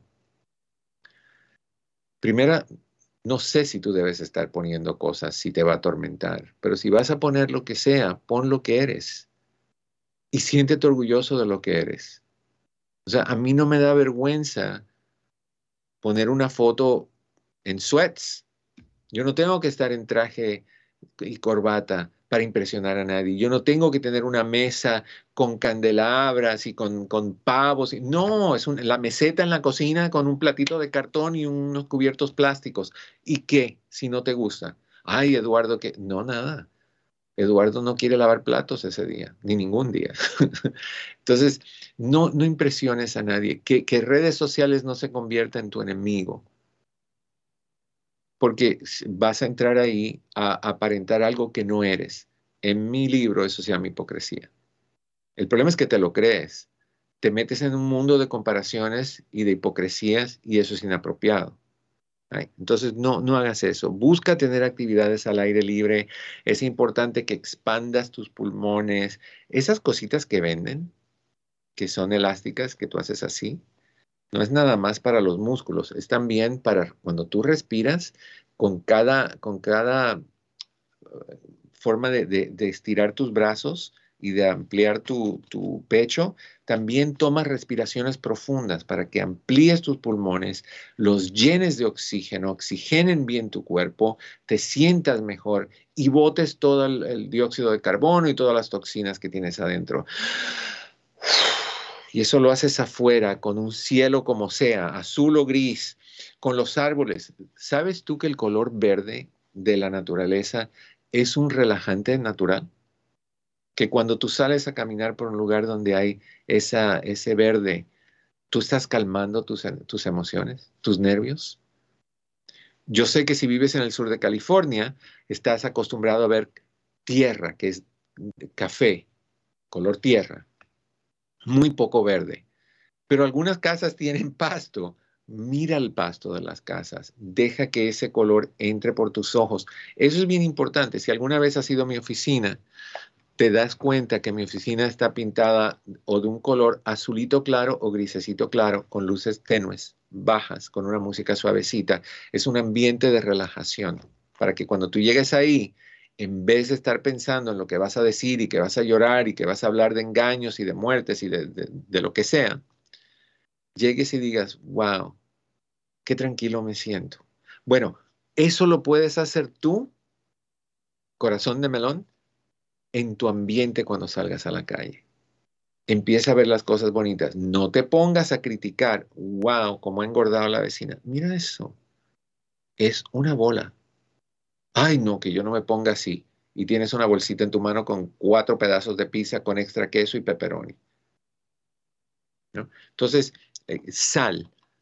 Primera, no sé si tú debes estar poniendo cosas, si te va a atormentar, pero si vas a poner lo que sea, pon lo que eres y siéntete orgulloso de lo que eres. O sea, a mí no me da vergüenza poner una foto en sweats. Yo no tengo que estar en traje y corbata para impresionar a nadie. Yo no tengo que tener una mesa con candelabras y con, con pavos. No, es un, la meseta en la cocina con un platito de cartón y unos cubiertos plásticos. ¿Y qué si no te gusta? Ay, Eduardo, que no, nada. Eduardo no quiere lavar platos ese día, ni ningún día. Entonces, no, no impresiones a nadie. Que, que redes sociales no se conviertan en tu enemigo. Porque vas a entrar ahí a, a aparentar algo que no eres. En mi libro eso se llama hipocresía. El problema es que te lo crees. Te metes en un mundo de comparaciones y de hipocresías y eso es inapropiado. ¿Right? Entonces no, no hagas eso. Busca tener actividades al aire libre. Es importante que expandas tus pulmones. Esas cositas que venden, que son elásticas, que tú haces así, no es nada más para los músculos, es también para cuando tú respiras, con cada, con cada forma de, de, de estirar tus brazos y de ampliar tu, tu pecho, también tomas respiraciones profundas para que amplíes tus pulmones, los llenes de oxígeno, oxigenen bien tu cuerpo, te sientas mejor y botes todo el, el dióxido de carbono y todas las toxinas que tienes adentro. Y eso lo haces afuera, con un cielo como sea, azul o gris, con los árboles. ¿Sabes tú que el color verde de la naturaleza es un relajante natural? Que cuando tú sales a caminar por un lugar donde hay esa, ese verde, tú estás calmando tus, tus emociones, tus nervios. Yo sé que si vives en el sur de California, estás acostumbrado a ver tierra, que es café, color tierra. Muy poco verde, pero algunas casas tienen pasto. Mira el pasto de las casas, deja que ese color entre por tus ojos. Eso es bien importante. Si alguna vez has ido a mi oficina, te das cuenta que mi oficina está pintada o de un color azulito claro o grisecito claro, con luces tenues, bajas, con una música suavecita. Es un ambiente de relajación, para que cuando tú llegues ahí, en vez de estar pensando en lo que vas a decir y que vas a llorar y que vas a hablar de engaños y de muertes y de, de, de lo que sea, llegues y digas, wow, qué tranquilo me siento. Bueno, eso lo puedes hacer tú, corazón de melón, en tu ambiente cuando salgas a la calle. Empieza a ver las cosas bonitas. No te pongas a criticar, wow, cómo ha engordado la vecina. Mira eso, es una bola. Ay, no, que yo no me ponga así. Y tienes una bolsita en tu mano con cuatro pedazos de pizza con extra queso y pepperoni, ¿no? Entonces, eh, sal,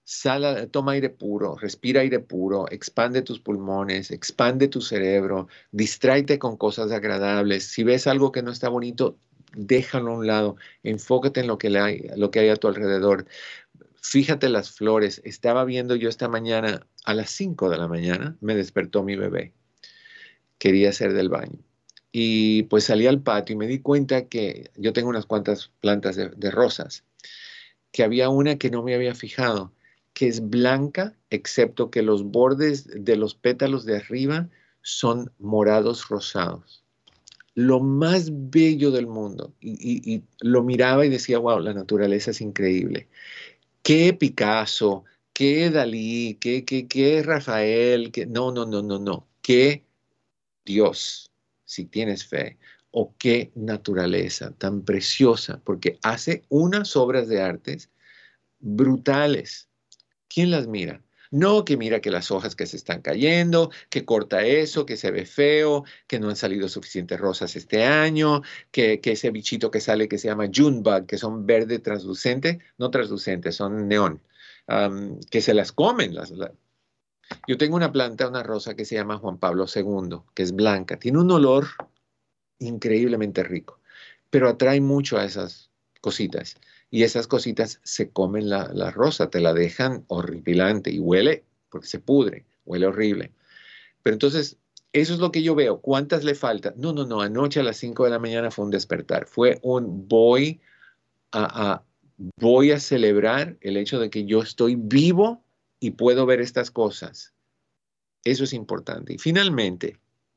Sal, toma aire puro, respira aire puro, expande tus pulmones, expande tu cerebro, distráete con cosas agradables. Si ves algo que no está bonito, déjalo a un lado, enfócate en lo que hay, lo que hay a tu alrededor. Fíjate las flores. Estaba viendo yo esta mañana, a las cinco de la mañana, me despertó mi bebé. Quería hacer del baño. Y pues salí al patio y me di cuenta que yo tengo unas cuantas plantas de, de rosas, que había una que no me había fijado, que es blanca, excepto que los bordes de los pétalos de arriba son morados rosados. Lo más bello del mundo. Y, y, y lo miraba y decía, wow, la naturaleza es increíble. ¿Qué Picasso? ¿Qué Dalí? ¿Qué, qué, qué Rafael? ¿Qué? No, no, no, no, no. ¿Qué Dios, si tienes fe? ¿O qué naturaleza tan preciosa? Porque hace unas obras de artes brutales. ¿Quién las mira? No, que mira que las hojas que se están cayendo, que corta eso, que se ve feo, que no han salido suficientes rosas este año, que, que ese bichito que sale que se llama Junebug, que son verde translucente, no translucente, son neón, um, que se las comen. Las, la... Yo tengo una planta, una rosa que se llama Juan Pablo segundo, que es blanca, tiene un olor increíblemente rico, pero atrae mucho a esas cositas. Y esas cositas se comen la, la rosa, te la dejan horripilante y huele, porque se pudre, huele horrible. Pero entonces, eso es lo que yo veo. ¿Cuántas le faltan? No, no, no, anoche a las cinco de la mañana fue un despertar. Fue un voy a, a, voy a celebrar el hecho de que yo estoy vivo y puedo ver estas cosas. Eso es importante. Y finalmente,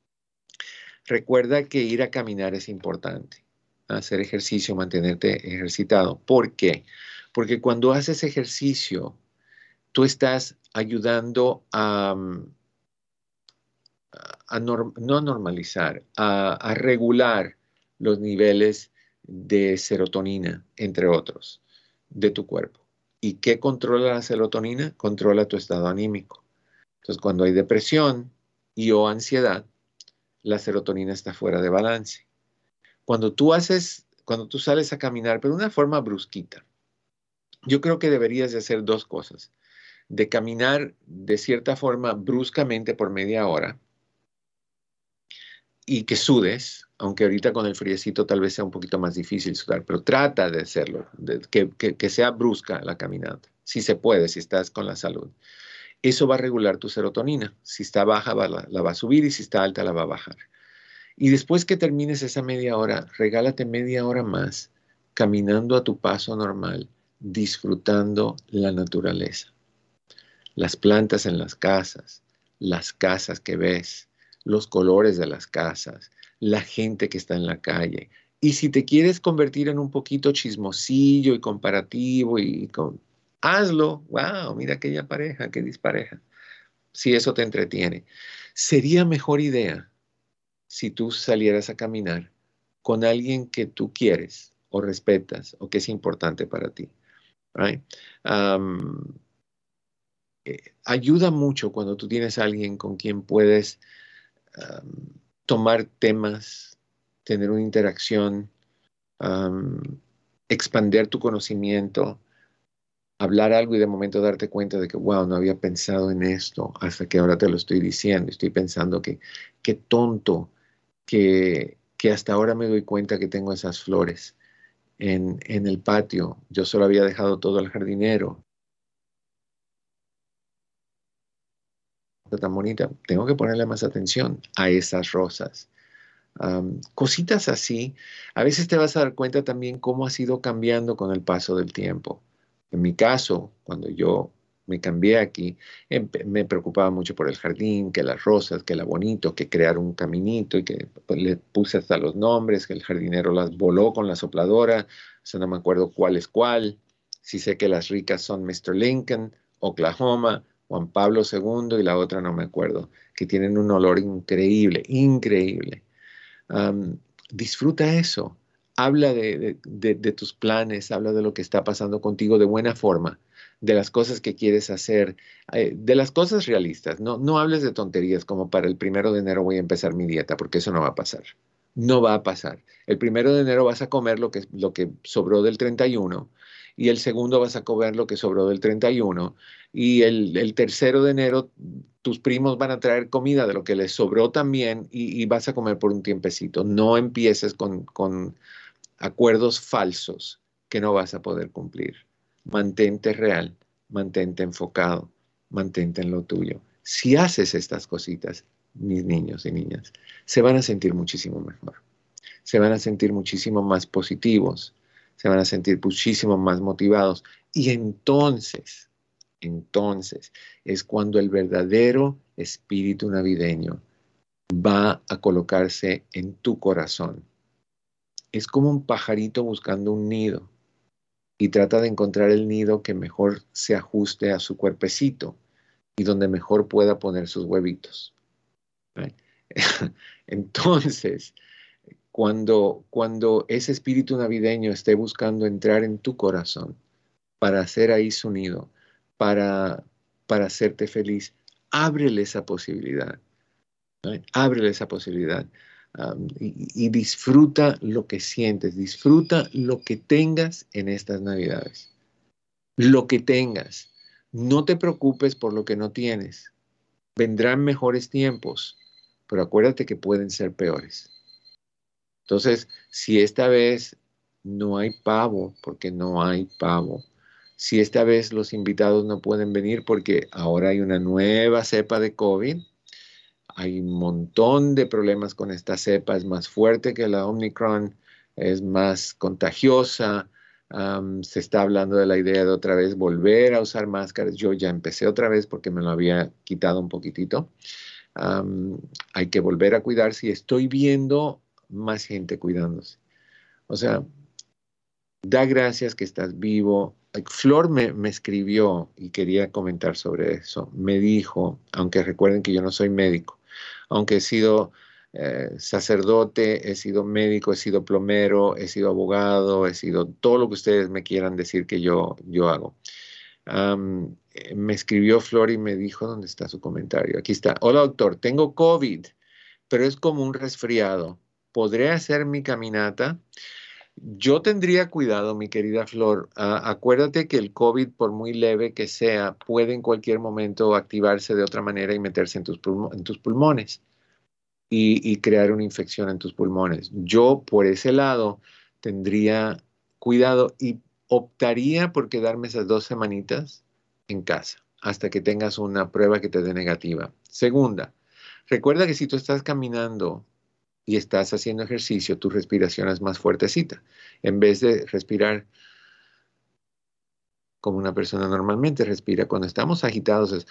recuerda que ir a caminar es importante. Hacer ejercicio, mantenerte ejercitado. ¿Por qué? Porque cuando haces ejercicio, tú estás ayudando a, a norm, no a normalizar, a, a regular los niveles de serotonina, entre otros, de tu cuerpo. ¿Y qué controla la serotonina? Controla tu estado anímico. Entonces, cuando hay depresión y o ansiedad, la serotonina está fuera de balance. Cuando tú haces, cuando tú sales a caminar, pero de una forma brusquita, yo creo que deberías de hacer dos cosas. De caminar de cierta forma bruscamente por media hora y que sudes, aunque ahorita con el friecito tal vez sea un poquito más difícil sudar, pero trata de hacerlo, de, que, que, que sea brusca la caminata, si se puede, si estás con la salud. Eso va a regular tu serotonina. Si está baja, va, la, la va a subir y si está alta, la va a bajar. Y después que termines esa media hora, regálate media hora más caminando a tu paso normal, disfrutando la naturaleza. Las plantas en las casas, las casas que ves, los colores de las casas, la gente que está en la calle. Y si te quieres convertir en un poquito chismosillo y comparativo, y con, hazlo. ¡Wow! Mira aquella pareja, qué dispareja. Si eso te entretiene. Sería mejor idea si tú salieras a caminar con alguien que tú quieres o respetas o que es importante para ti. Right? Um, eh, ayuda mucho cuando tú tienes a alguien con quien puedes um, tomar temas, tener una interacción, um, expandir tu conocimiento, hablar algo y de momento darte cuenta de que, wow, no había pensado en esto hasta que ahora te lo estoy diciendo. Estoy pensando que qué tonto que, que hasta ahora me doy cuenta que tengo esas flores en, en el patio. Yo solo había dejado todo al jardinero. Está tan bonita. Tengo que ponerle más atención a esas rosas. Um, cositas así. A veces te vas a dar cuenta también cómo has ido cambiando con el paso del tiempo. En mi caso, cuando yo me cambié aquí, me preocupaba mucho por el jardín, que las rosas, que la bonito, que crear un caminito y que pues, le puse hasta los nombres, que el jardinero las voló con la sopladora, o sea, no me acuerdo cuál es cuál. Sí sé que las ricas son mister Lincoln, Oklahoma, Juan Pablo segundo y la otra no me acuerdo, que tienen un olor increíble, increíble. Um, disfruta eso. Habla de, de, de, de tus planes, habla de lo que está pasando contigo de buena forma, de las cosas que quieres hacer, eh, de las cosas realistas. No, no hables de tonterías como para el primero de enero voy a empezar mi dieta, porque eso no va a pasar. No va a pasar. El primero de enero vas a comer lo que, lo que sobró del treinta y uno y el segundo vas a comer lo que sobró del treinta y uno y el, el tercero de enero tus primos van a traer comida de lo que les sobró también y, y vas a comer por un tiempecito. No empieces con, con acuerdos falsos que no vas a poder cumplir. Mantente real, mantente enfocado, mantente en lo tuyo. Si haces estas cositas, mis niños y niñas, se van a sentir muchísimo mejor. Se van a sentir muchísimo más positivos, se van a sentir muchísimo más motivados. Y entonces, entonces, es cuando el verdadero espíritu navideño va a colocarse en tu corazón. Es como un pajarito buscando un nido y trata de encontrar el nido que mejor se ajuste a su cuerpecito y donde mejor pueda poner sus huevitos. Entonces, cuando, cuando ese espíritu navideño esté buscando entrar en tu corazón para hacer ahí su nido, para, para hacerte feliz, ábrele esa posibilidad. ¿No? Ábrele esa posibilidad um, y, y disfruta lo que sientes, disfruta lo que tengas en estas Navidades. Lo que tengas. No te preocupes por lo que no tienes. Vendrán mejores tiempos, pero acuérdate que pueden ser peores. Entonces, si esta vez no hay pavo, porque no hay pavo, si esta vez los invitados no pueden venir porque ahora hay una nueva cepa de COVID, hay un montón de problemas con esta cepa, es más fuerte que la Omicron, es más contagiosa, um, se está hablando de la idea de otra vez volver a usar máscaras. Yo ya empecé otra vez porque me lo había quitado un poquitito. Um, hay que volver a cuidarse y estoy viendo más gente cuidándose. O sea, da gracias que estás vivo. Flor me, me escribió y quería comentar sobre eso. Me dijo, aunque recuerden que yo no soy médico, aunque he sido eh, sacerdote, he sido médico, he sido plomero, he sido abogado, he sido todo lo que ustedes me quieran decir que yo, yo hago. Um, me escribió Flor y me dijo, ¿dónde está su comentario? Aquí está. Hola, doctor, tengo COVID, pero es como un resfriado. ¿Podré hacer mi caminata? Yo tendría cuidado, mi querida Flor. Uh, acuérdate que el COVID, por muy leve que sea, puede en cualquier momento activarse de otra manera y meterse en tus, pulmo en tus pulmones y, y crear una infección en tus pulmones. Yo, por ese lado, tendría cuidado y optaría por quedarme esas dos semanitas en casa hasta que tengas una prueba que te dé negativa. Segunda, recuerda que si tú estás caminando y estás haciendo ejercicio, tu respiración es más fuertecita. En vez de respirar como una persona normalmente respira, cuando estamos agitados, es,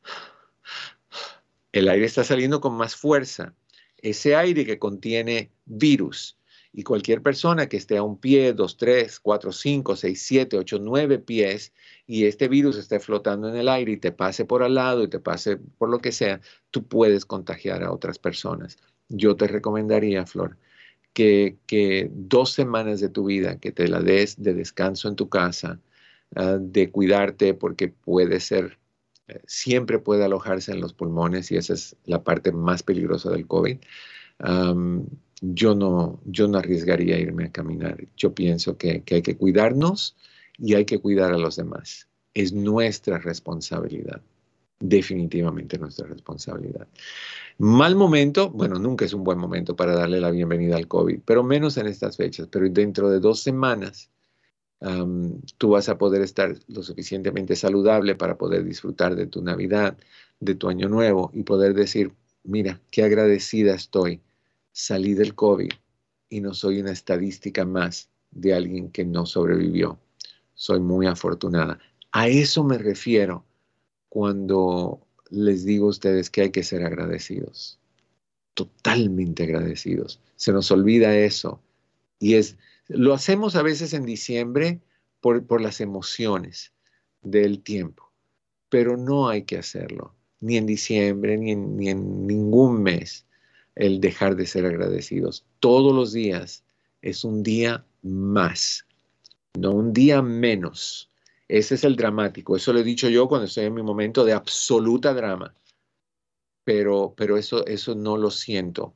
el aire está saliendo con más fuerza. Ese aire que contiene virus. Y cualquier persona que esté a un pie, dos, tres, cuatro, cinco, seis, siete, ocho, nueve pies, y este virus esté flotando en el aire y te pase por al lado y te pase por lo que sea, tú puedes contagiar a otras personas. Yo te recomendaría, Flor, que, que dos semanas de tu vida, que te la des de descanso en tu casa, uh, de cuidarte, porque puede ser, eh, siempre puede alojarse en los pulmones y esa es la parte más peligrosa del COVID. Um, yo, no, yo no arriesgaría irme a caminar. Yo pienso que, que hay que cuidarnos y hay que cuidar a los demás. Es nuestra responsabilidad. Definitivamente nuestra responsabilidad. Mal momento, bueno, nunca es un buen momento para darle la bienvenida al COVID, pero menos en estas fechas. Pero dentro de dos semanas um, tú vas a poder estar lo suficientemente saludable para poder disfrutar de tu Navidad, de tu Año Nuevo y poder decir, mira, qué agradecida estoy. Salí del COVID y no soy una estadística más de alguien que no sobrevivió. Soy muy afortunada. A eso me refiero cuando les digo a ustedes que hay que ser agradecidos, totalmente agradecidos. Se nos olvida eso y es, lo hacemos a veces en diciembre por, por las emociones del tiempo, pero no hay que hacerlo, ni en diciembre, ni en, ni en ningún mes, el dejar de ser agradecidos. Todos los días es un día más, no un día menos. Ese es el dramático. Eso lo he dicho yo cuando estoy en mi momento de absoluta drama. Pero, pero eso, eso no lo siento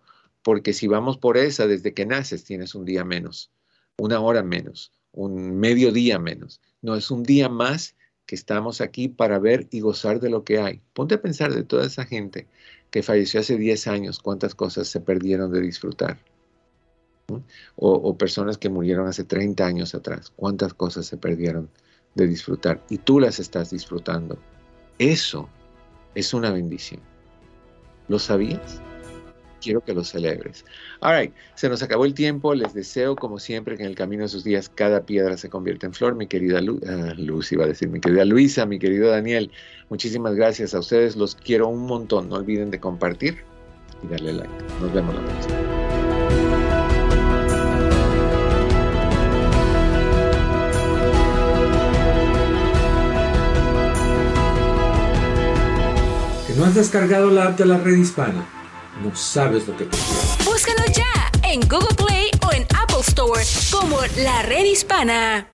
porque si vamos por esa, desde que naces tienes un día menos, una hora menos, un mediodía menos. No, es un día más que estamos aquí para ver y gozar de lo que hay. Ponte a pensar de toda esa gente que falleció hace diez años, cuántas cosas se perdieron de disfrutar. ¿Mm? O, o personas que murieron hace treinta años atrás, cuántas cosas se perdieron de disfrutar. Y tú las estás disfrutando. Eso es una bendición. ¿Lo sabías? Quiero que lo celebres. All right, se nos acabó el tiempo. Les deseo, como siempre, que en el camino de sus días cada piedra se convierta en flor. Mi querida Lu uh, Luz, iba a decir, mi querida Luisa, mi querido Daniel, muchísimas gracias a ustedes. Los quiero un montón. No olviden de compartir y darle like. Nos vemos la próxima. ¿No has descargado la app de la Red Hispana? No sabes lo que te pierdes. Búscalo ya en Google Play o en Apple Store como La Red Hispana.